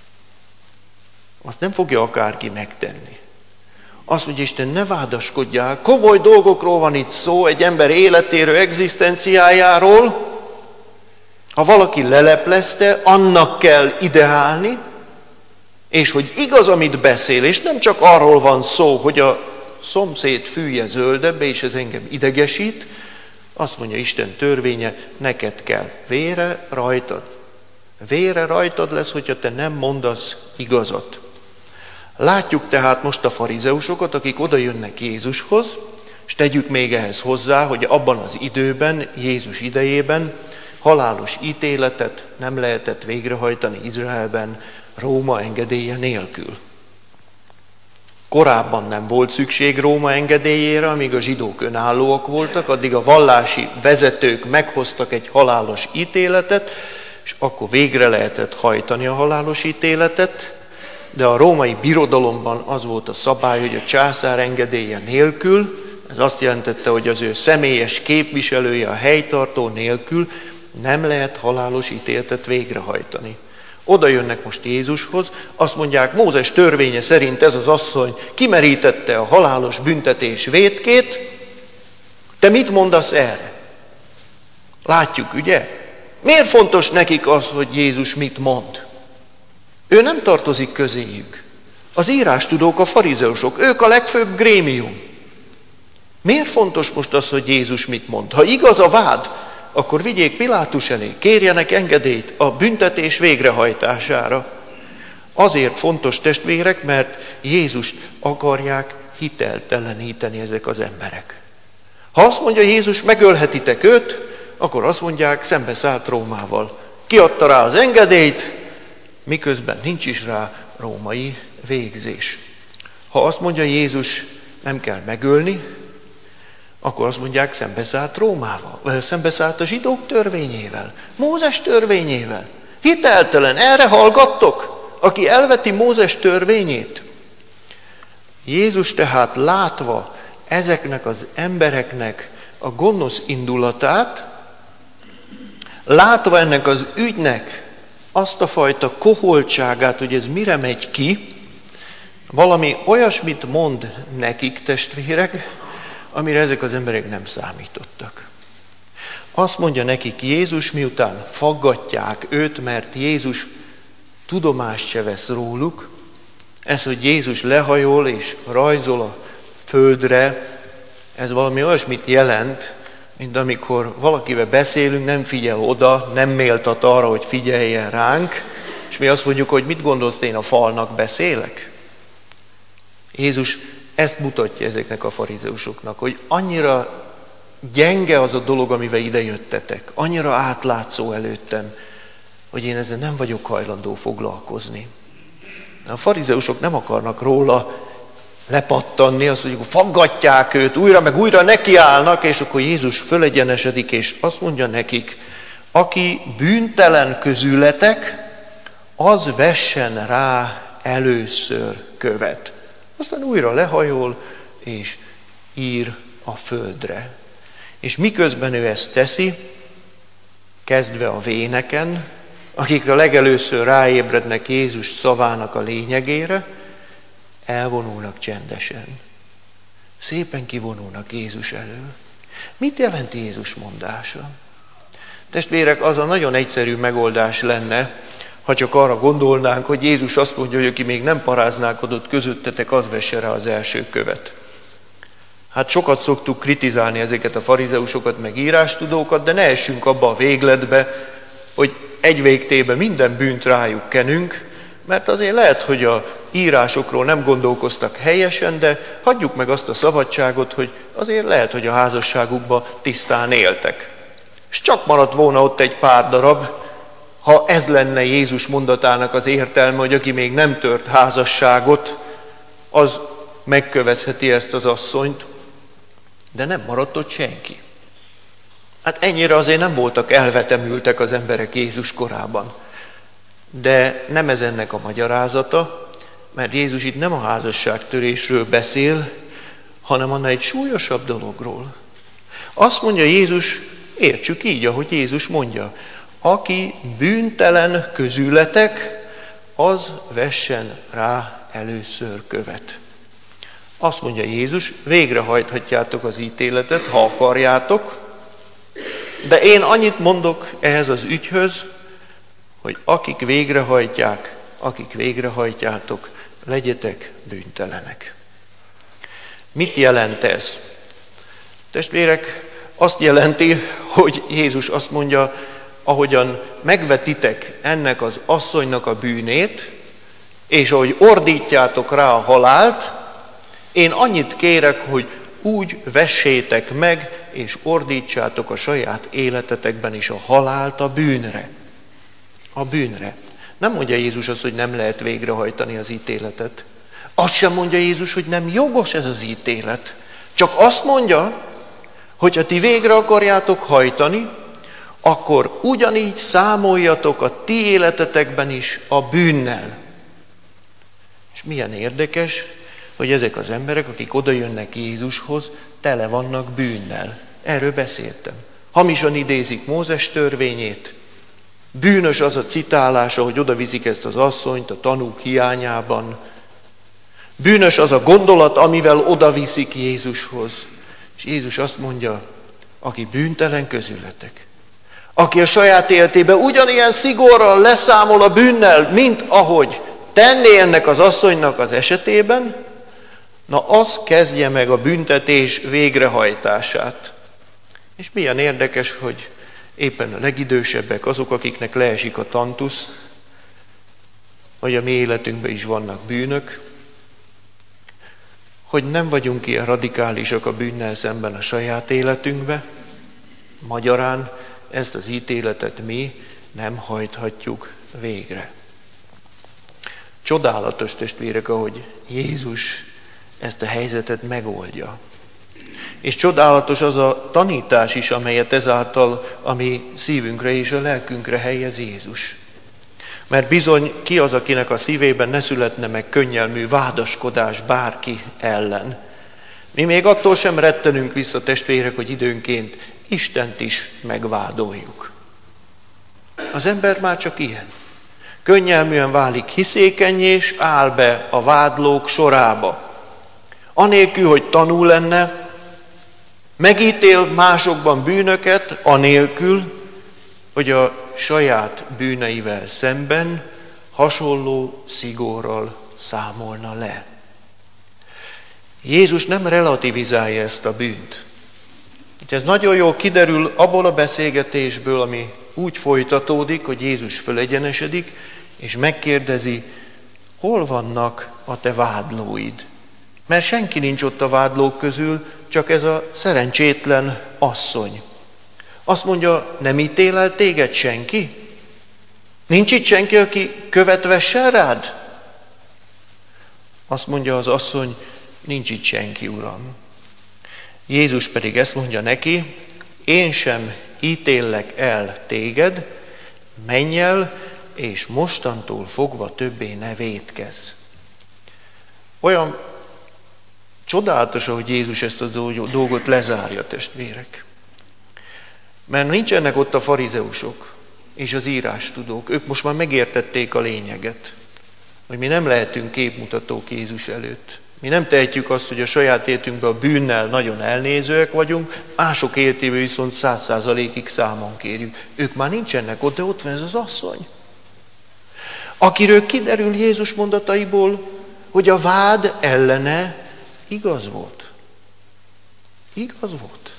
Speaker 1: Azt nem fogja akárki megtenni. Azt mondja Isten, ne vádaskodjál, komoly dolgokról van itt szó, egy ember életéről, egzisztenciájáról. Ha valaki leleplezte, annak kell ideálni, és hogy igaz, amit beszél, és nem csak arról van szó, hogy a szomszéd fűje zöldebbe, és ez engem idegesít, azt mondja Isten törvénye, neked kell vére rajtad, Vére rajtad lesz, hogyha te nem mondasz igazat. Látjuk tehát most a farizeusokat, akik oda jönnek Jézushoz, és tegyük még ehhez hozzá, hogy abban az időben, Jézus idejében halálos ítéletet nem lehetett végrehajtani Izraelben Róma engedélye nélkül. Korábban nem volt szükség Róma engedélyére, amíg a zsidók önállóak voltak, addig a vallási vezetők meghoztak egy halálos ítéletet, és akkor végre lehetett hajtani a halálos ítéletet, de a római birodalomban az volt a szabály, hogy a császár engedélye nélkül, ez azt jelentette, hogy az ő személyes képviselője a helytartó nélkül nem lehet halálos ítéletet végrehajtani. Oda jönnek most Jézushoz, azt mondják, Mózes törvénye szerint ez az asszony kimerítette a halálos büntetés vétkét, te mit mondasz erre? Látjuk, ugye? Miért fontos nekik az, hogy Jézus mit mond? Ő nem tartozik közéjük. Az írástudók, a farizeusok, ők a legfőbb grémium. Miért fontos most az, hogy Jézus mit mond? Ha igaz a vád, akkor vigyék Pilátus elé, kérjenek engedélyt a büntetés végrehajtására. Azért fontos, testvérek, mert Jézust akarják hitelteleníteni ezek az emberek. Ha azt mondja Jézus, megölhetitek őt, akkor azt mondják, szembeszállt Rómával. Kiadta rá az engedélyt, miközben nincs is rá római végzés. Ha azt mondja Jézus, nem kell megölni, akkor azt mondják, szembeszállt Rómával, vagy szembeszállt a zsidók törvényével, Mózes törvényével. Hiteltelen, erre hallgattok, aki elveti Mózes törvényét. Jézus tehát látva ezeknek az embereknek a gonosz indulatát, látva ennek az ügynek azt a fajta koholtságát, hogy ez mire megy ki, valami olyasmit mond nekik, testvérek, amire ezek az emberek nem számítottak. Azt mondja nekik Jézus, miután faggatják őt, mert Jézus tudomást se vesz róluk, ez, hogy Jézus lehajol és rajzol a földre, ez valami olyasmit jelent, mint amikor valakivel beszélünk, nem figyel oda, nem méltat arra, hogy figyeljen ránk, és mi azt mondjuk, hogy mit gondolsz, én a falnak beszélek? Jézus ezt mutatja ezeknek a farizeusoknak, hogy annyira gyenge az a dolog, amivel ide jöttetek, annyira átlátszó előttem, hogy én ezzel nem vagyok hajlandó foglalkozni. A farizeusok nem akarnak róla lepattanni, azt mondjuk, faggatják őt, újra meg újra nekiállnak, és akkor Jézus fölegyenesedik, és azt mondja nekik, aki bűntelen közületek, az vessen rá először követ. Aztán újra lehajol, és ír a földre. És miközben ő ezt teszi, kezdve a véneken, akik a legelőször ráébrednek Jézus szavának a lényegére, elvonulnak csendesen. Szépen kivonulnak Jézus elől. Mit jelent Jézus mondása? Testvérek, az a nagyon egyszerű megoldás lenne, ha csak arra gondolnánk, hogy Jézus azt mondja, hogy aki még nem paráználkodott közöttetek, az vesse rá az első követ. Hát sokat szoktuk kritizálni ezeket a farizeusokat, meg írástudókat, de ne essünk abba a végletbe, hogy egy végtében minden bűnt rájuk kenünk, mert azért lehet, hogy a írásokról nem gondolkoztak helyesen, de hagyjuk meg azt a szabadságot, hogy azért lehet, hogy a házasságukban tisztán éltek. És csak maradt volna ott egy pár darab, ha ez lenne Jézus mondatának az értelme, hogy aki még nem tört házasságot, az megkövezheti ezt az asszonyt, de nem maradt ott senki. Hát ennyire azért nem voltak elvetemültek az emberek Jézus korában. De nem ez ennek a magyarázata, mert Jézus itt nem a házasságtörésről beszél, hanem annál egy súlyosabb dologról. Azt mondja Jézus, értsük így, ahogy Jézus mondja, aki bűntelen közületek, az vessen rá először követ. Azt mondja Jézus, végrehajthatjátok az ítéletet, ha akarjátok, de én annyit mondok ehhez az ügyhöz, hogy akik végrehajtják, akik végrehajtjátok, legyetek bűntelenek. Mit jelent ez? Testvérek, azt jelenti, hogy Jézus azt mondja, ahogyan megvetitek ennek az asszonynak a bűnét, és ahogy ordítjátok rá a halált, én annyit kérek, hogy úgy vessétek meg, és ordítsátok a saját életetekben is a halált a bűnre. A bűnre. Nem mondja Jézus azt, hogy nem lehet végrehajtani az ítéletet. Azt sem mondja Jézus, hogy nem jogos ez az ítélet. Csak azt mondja, hogy ha ti végre akarjátok hajtani, akkor ugyanígy számoljatok a ti életetekben is a bűnnel. És milyen érdekes, hogy ezek az emberek, akik oda jönnek Jézushoz, tele vannak bűnnel. Erről beszéltem. Hamisan idézik Mózes törvényét. Bűnös az a citálása, hogy oda viszik ezt az asszonyt a tanúk hiányában. Bűnös az a gondolat, amivel oda viszik Jézushoz. És Jézus azt mondja, aki bűntelen közületek, aki a saját életében ugyanilyen szigorral leszámol a bűnnel, mint ahogy tenné ennek az asszonynak az esetében, na az kezdje meg a büntetés végrehajtását. És milyen érdekes, hogy éppen a legidősebbek, azok, akiknek leesik a tantusz, hogy a mi életünkben is vannak bűnök, hogy nem vagyunk ilyen radikálisak a bűnnel szemben a saját életünkbe, magyarán ezt az ítéletet mi nem hajthatjuk végre. Csodálatos, testvérek, ahogy Jézus ezt a helyzetet megoldja. És csodálatos az a tanítás is, amelyet ezáltal a mi szívünkre és a lelkünkre helyez Jézus. Mert bizony ki az, akinek a szívében ne születne meg könnyelmű vádaskodás bárki ellen. Mi még attól sem rettenünk vissza, testvérek, hogy időnként Istent is megvádoljuk. Az ember már csak ilyen. Könnyelműen válik hiszékennyé, és áll be a vádlók sorába. Anélkül, hogy tanul lenne, megítél másokban bűnöket, anélkül, hogy a saját bűneivel szemben hasonló szigorral számolna le. Jézus nem relativizálja ezt a bűnt. Ez nagyon jól kiderül abból a beszélgetésből, ami úgy folytatódik, hogy Jézus fölegyenesedik, és megkérdezi, hol vannak a te vádlóid? Mert senki nincs ott a vádlók közül, csak ez a szerencsétlen asszony. Azt mondja, nem ítél el téged senki? Nincs itt senki, aki követ vessen rád? Azt mondja az asszony, nincs itt senki, Uram. Jézus pedig ezt mondja neki, én sem ítéllek el téged, menj el, és mostantól fogva többé ne vétkezz. Olyan csodálatos, hogy Jézus ezt a dolgot lezárja, testvérek. Mert nincsenek ott a farizeusok és az írástudók. Ők most már megértették a lényeget, hogy mi nem lehetünk képmutatók Jézus előtt. Mi nem tehetjük azt, hogy a saját életünkben a bűnnel nagyon elnézőek vagyunk, mások életében viszont száz százalékig számon kérjük. Ők már nincsenek ott, de ott van ez az asszony. Akiről kiderül Jézus mondataiból, hogy a vád ellene igaz volt. Igaz volt.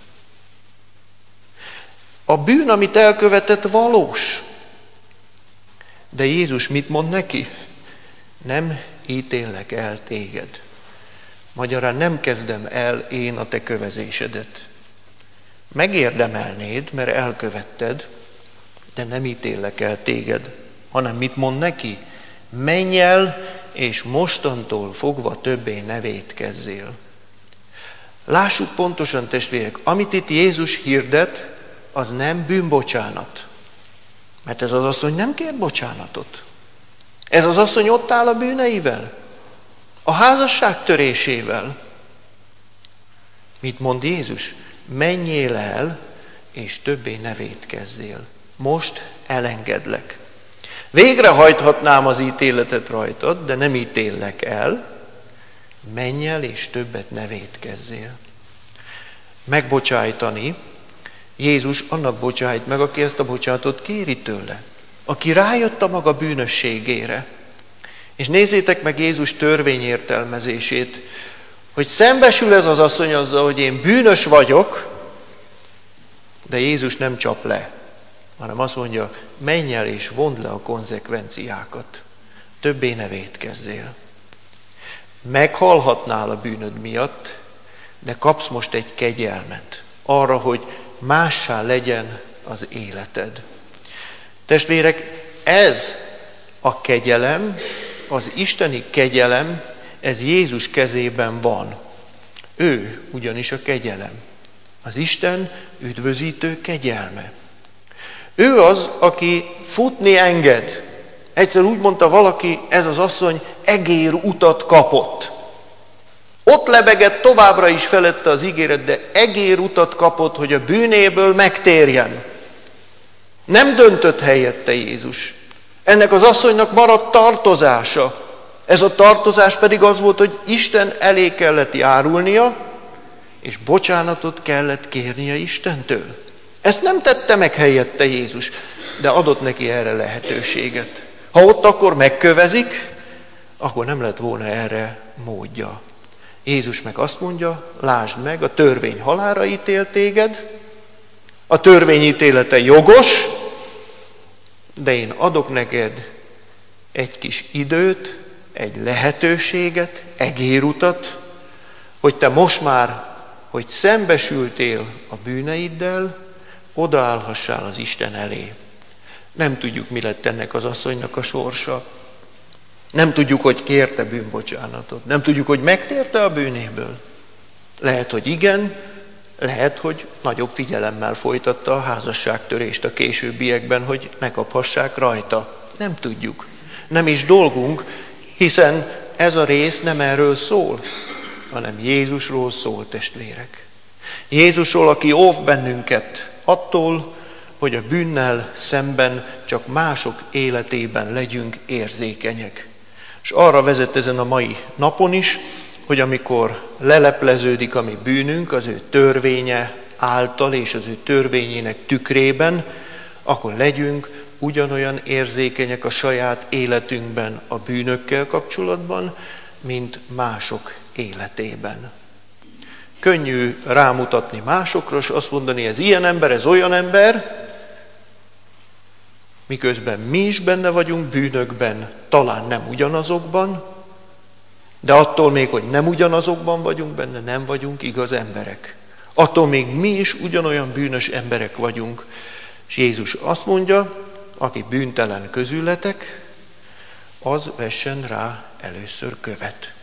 Speaker 1: A bűn, amit elkövetett, valós. De Jézus mit mond neki? Nem ítéllek el téged. Magyarán nem kezdem el én a te kövezésedet. Megérdemelnéd, mert elkövetted, de nem ítélek el téged, hanem mit mond neki? Menj el, és mostantól fogva többé ne vétkezzél. Lássuk pontosan, testvérek, amit itt Jézus hirdet, az nem bűnbocsánat. Mert ez az asszony nem kér bocsánatot. Ez az asszony ott áll a bűneivel, a házasság törésével. Mit mond Jézus? Menjél el, és többé ne vétkezzél. Most elengedlek. Végrehajthatnám az ítéletet rajtad, de nem ítéllek el. Menj el, és többet ne vétkezzél. Megbocsájtani, Jézus annak bocsájt meg, aki ezt a bocsánatot kéri tőle. Aki rájött a maga bűnösségére. És nézzétek meg Jézus törvényértelmezését, hogy szembesül ez az asszony azzal, hogy én bűnös vagyok, de Jézus nem csap le. hanem azt mondja, menj el és vond le a konzekvenciákat. Többé ne vétkezzél. Meghalhatnál a bűnöd miatt, de kapsz most egy kegyelmet arra, hogy mássá legyen az életed. Testvérek, ez a kegyelem, az isteni kegyelem, ez Jézus kezében van. Ő ugyanis a kegyelem. Az Isten üdvözítő kegyelme. Ő az, aki futni enged. Egyszer úgy mondta valaki, ez az asszony egér utat kapott. Ott lebegett továbbra is felette az ígéret, de egér utat kapott, hogy a bűnéből megtérjen. Nem döntött helyette Jézus. Ennek az asszonynak maradt tartozása. Ez a tartozás pedig az volt, hogy Isten elé kellett járulnia, és bocsánatot kellett kérnie Istentől. Ezt nem tette meg helyette Jézus, de adott neki erre lehetőséget. Ha ott akkor megkövezik, akkor nem lett volna erre módja. Jézus meg azt mondja, lásd meg, a törvény halálra ítél téged, a törvény ítélete jogos, de én adok neked egy kis időt, egy lehetőséget, egérutat, hogy te most már, hogy szembesültél a bűneiddel, odaállhassál az Isten elé. Nem tudjuk, mi lett ennek az asszonynak a sorsa. Nem tudjuk, hogy kérte bűnbocsánatot. Nem tudjuk, hogy megtérte a bűnéből. Lehet, hogy igen, lehet, hogy nagyobb figyelemmel folytatta a házasságtörést a későbbiekben, hogy ne kaphassák rajta. Nem tudjuk. Nem is dolgunk, hiszen ez a rész nem erről szól, hanem Jézusról szól, testvérek. Jézusról, aki óv bennünket attól, hogy a bűnnel szemben csak mások életében legyünk érzékenyek. És arra vezet ezen a mai napon is, hogy amikor lelepleződik a mi bűnünk az ő törvénye által és az ő törvényének tükrében, akkor legyünk ugyanolyan érzékenyek a saját életünkben a bűnökkel kapcsolatban, mint mások életében. Könnyű rámutatni másokra, és azt mondani, ez ilyen ember, ez olyan ember, miközben mi is benne vagyunk bűnökben, talán nem ugyanazokban, de attól még, hogy nem ugyanazokban vagyunk benne, nem vagyunk igaz emberek. Attól még mi is ugyanolyan bűnös emberek vagyunk. És Jézus azt mondja, aki bűntelen közületek, az vessen rá először követ.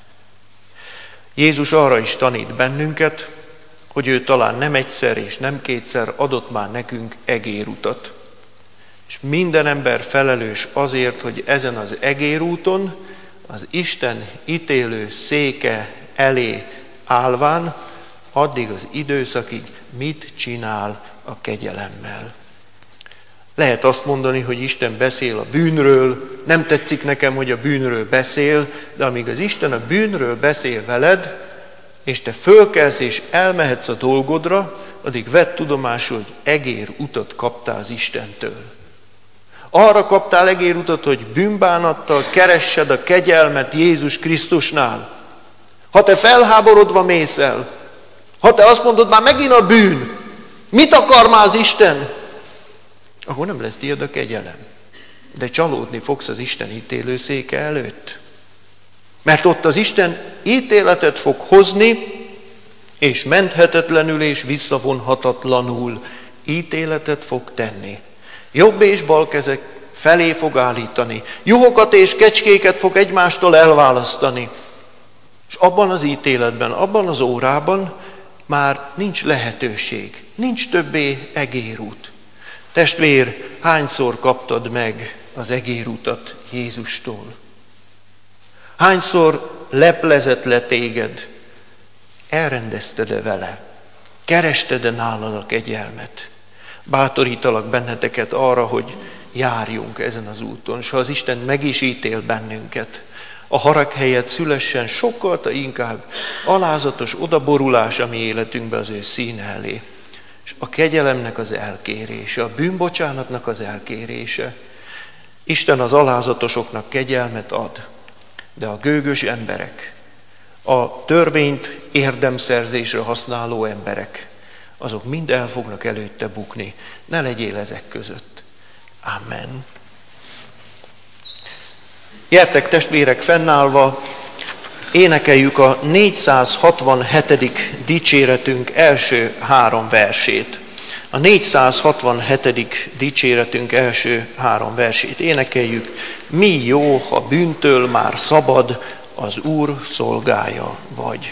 Speaker 1: Jézus arra is tanít bennünket, hogy ő talán nem egyszer és nem kétszer adott már nekünk egérutat. És minden ember felelős azért, hogy ezen az egérúton az Isten ítélő széke elé állván addig az időszakig mit csinál a kegyelemmel. Lehet azt mondani, hogy Isten beszél a bűnről, nem tetszik nekem, hogy a bűnről beszél, de amíg az Isten a bűnről beszél veled, és te fölkelsz és elmehetsz a dolgodra, addig vedd tudomásul, hogy egér utat kaptál az Istentől. Arra kaptál egérutat, hogy bűnbánattal keressed a kegyelmet Jézus Krisztusnál. Ha te felháborodva mész el, ha te azt mondod, már megint a bűn, mit akar már az Isten? Akkor nem lesz tiéd a kegyelem. De csalódni fogsz az Isten ítélőszéke előtt. Mert ott az Isten ítéletet fog hozni, és menthetetlenül és visszavonhatatlanul ítéletet fog tenni. Jobb és bal kezek felé fog állítani. Juhokat és kecskéket fog egymástól elválasztani. És abban az ítéletben, abban az órában már nincs lehetőség. Nincs többé egérút. Testvér, hányszor kaptad meg az egérutat Jézustól? Hányszor leplezett le téged? Elrendezted-e vele? Kerested-e nálad a kegyelmet? Bátorítalak benneteket arra, hogy járjunk ezen az úton, és ha az Isten meg is ítél bennünket, a harag helyett szülessen sokkal inkább alázatos odaborulás a mi életünkbe az ő színe elé. És a kegyelemnek az elkérése, a bűnbocsánatnak az elkérése. Isten az alázatosoknak kegyelmet ad, de a gőgös emberek, a törvényt érdemszerzésre használó emberek, azok mind el fognak előtte bukni. Ne legyél ezek között. Amen. Gyertek testvérek, fennállva, énekeljük a négyszázhatvanhetedik dicséretünk első három versét. A négyszázhatvanhetedik dicséretünk első három versét énekeljük. Mi jó, ha bűntől már szabad, az Úr szolgája vagy.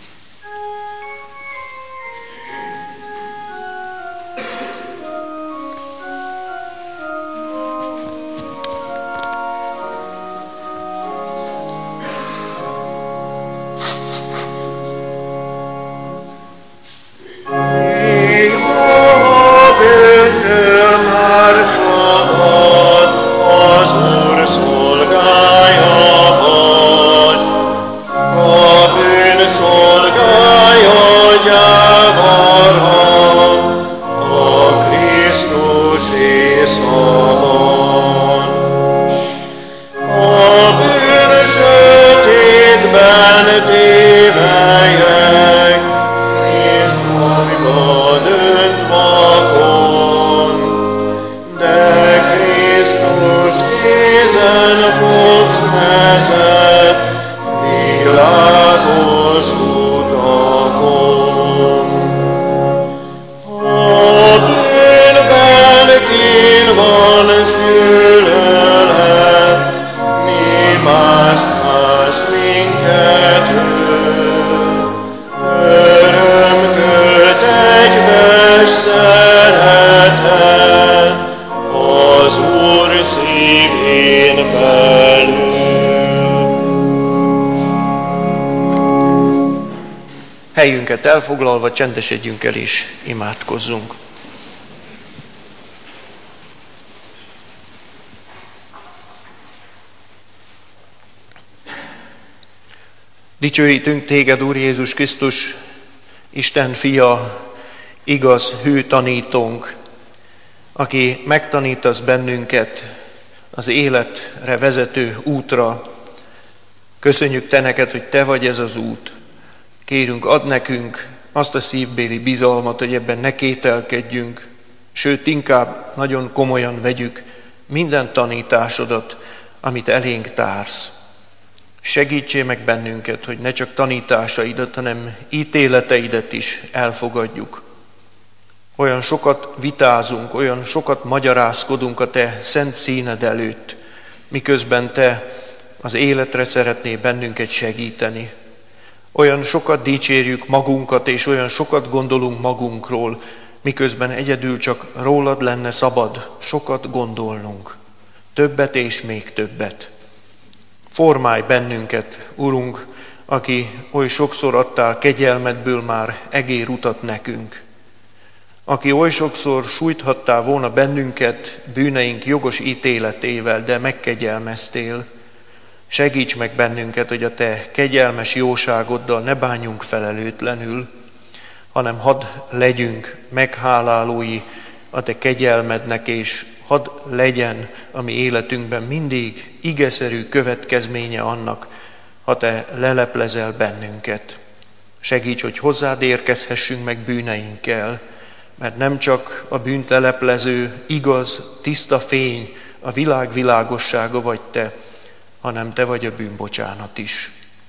Speaker 1: Helyünket elfoglalva csendesedjünk el és imádkozzunk. Dicsőítünk téged, Úr Jézus Krisztus, Isten fia, igaz hű tanítónk, aki megtanítasz bennünket az életre vezető útra. Köszönjük te neked, hogy te vagy ez az út. Kérünk, add nekünk azt a szívbéli bizalmat, hogy ebben ne kételkedjünk, sőt, inkább nagyon komolyan vegyük minden tanításodat, amit elénk társz. Segítsél meg bennünket, hogy ne csak tanításaidat, hanem ítéleteidet is elfogadjuk. Olyan sokat vitázunk, olyan sokat magyarázkodunk a te szent színed előtt, miközben te az életre szeretnél bennünket segíteni. Olyan sokat dicsérjük magunkat, és olyan sokat gondolunk magunkról, miközben egyedül csak rólad lenne szabad sokat gondolnunk. Többet és még többet. Formálj bennünket, Urunk, aki oly sokszor adtál kegyelmedből már egér utat nekünk. Aki oly sokszor sújthattál volna bennünket bűneink jogos ítéletével, de megkegyelmeztél. Segíts meg bennünket, hogy a te kegyelmes jóságoddal ne bánjunk felelőtlenül, hanem hadd legyünk meghálálói a te kegyelmednek, és hadd legyen a mi életünkben mindig igeszerű következménye annak, ha te leleplezel bennünket. Segíts, hogy hozzád érkezhessünk meg bűneinkkel, mert nem csak a bűnt leleplező, igaz, tiszta fény, a világ világossága vagy te, hanem te vagy a bűnbocsánat is.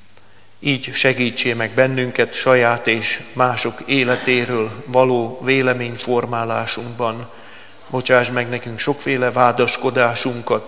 Speaker 1: Így segítsél meg bennünket saját és mások életéről való véleményformálásunkban. Bocsáss meg nekünk sokféle vádaskodásunkat,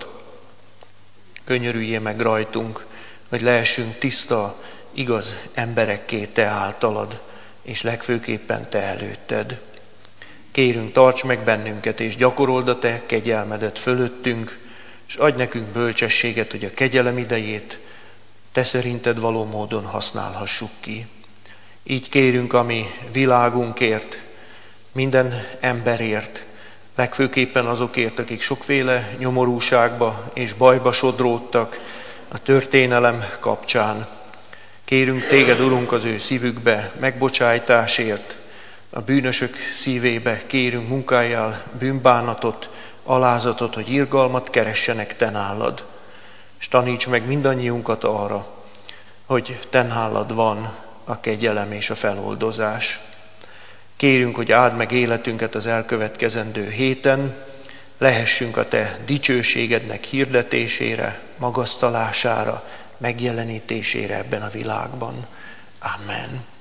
Speaker 1: könyörüljél meg rajtunk, hogy lehessünk tiszta, igaz emberekké te általad, és legfőképpen te előtted. Kérünk, tarts meg bennünket, és gyakorold a te kegyelmedet fölöttünk, és adj nekünk bölcsességet, hogy a kegyelem idejét te szerinted való módon használhassuk ki. Így kérünk a mi világunkért, minden emberért, legfőképpen azokért, akik sokféle nyomorúságba és bajba sodródtak a történelem kapcsán. Kérünk téged, Urunk, az ő szívükbe megbocsájtásért, a bűnösök szívébe kérünk munkájál bűnbánatot, alázatot, hogy irgalmat keressenek te nálad. És taníts meg mindannyiunkat arra, hogy te nálad van a kegyelem és a feloldozás. Kérünk, hogy áld meg életünket az elkövetkezendő héten, lehessünk a te dicsőségednek hirdetésére, magasztalására, megjelenítésére ebben a világban. Amen.